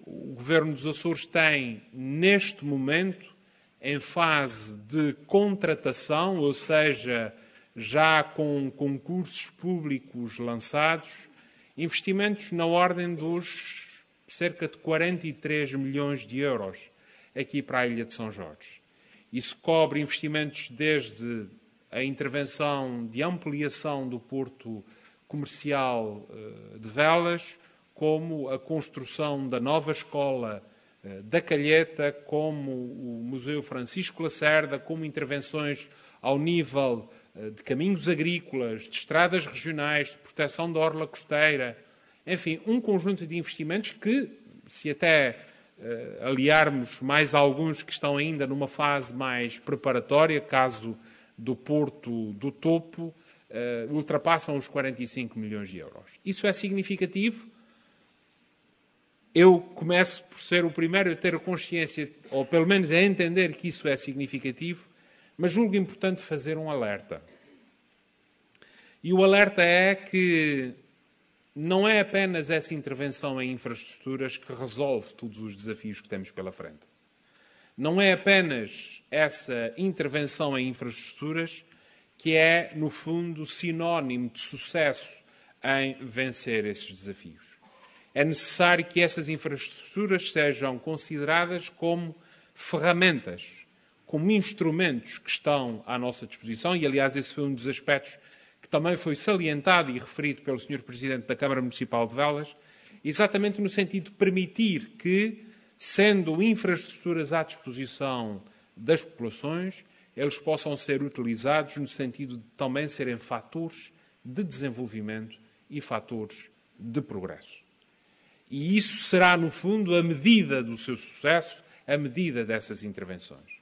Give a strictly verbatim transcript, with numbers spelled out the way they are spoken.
o Governo dos Açores tem, neste momento, em fase de contratação, ou seja, já com concursos públicos lançados, investimentos na ordem dos cerca de quarenta e três milhões de euros aqui para a Ilha de São Jorge. Isso cobre investimentos desde a intervenção de ampliação do porto comercial de Velas, como a construção da nova escola da Calheta, como o Museu Francisco Lacerda, como intervenções ao nível de caminhos agrícolas, de estradas regionais, de proteção da orla costeira, enfim, um conjunto de investimentos que, se até uh, aliarmos mais alguns que estão ainda numa fase mais preparatória, caso do Porto do Topo, uh, ultrapassam os quarenta e cinco milhões de euros. Isso é significativo. Eu começo por ser o primeiro a ter a consciência, ou pelo menos a entender que isso é significativo, mas julgo importante fazer um alerta. E o alerta é que não é apenas essa intervenção em infraestruturas que resolve todos os desafios que temos pela frente. Não é apenas essa intervenção em infraestruturas que é, no fundo, sinónimo de sucesso em vencer esses desafios. É necessário que essas infraestruturas sejam consideradas como ferramentas, como instrumentos que estão à nossa disposição, e, aliás, esse foi um dos aspectos que também foi salientado e referido pelo senhor Presidente da Câmara Municipal de Velas, exatamente no sentido de permitir que, sendo infraestruturas à disposição das populações, eles possam ser utilizados no sentido de também serem fatores de desenvolvimento e fatores de progresso. E isso será, no fundo, a medida do seu sucesso, a medida dessas intervenções.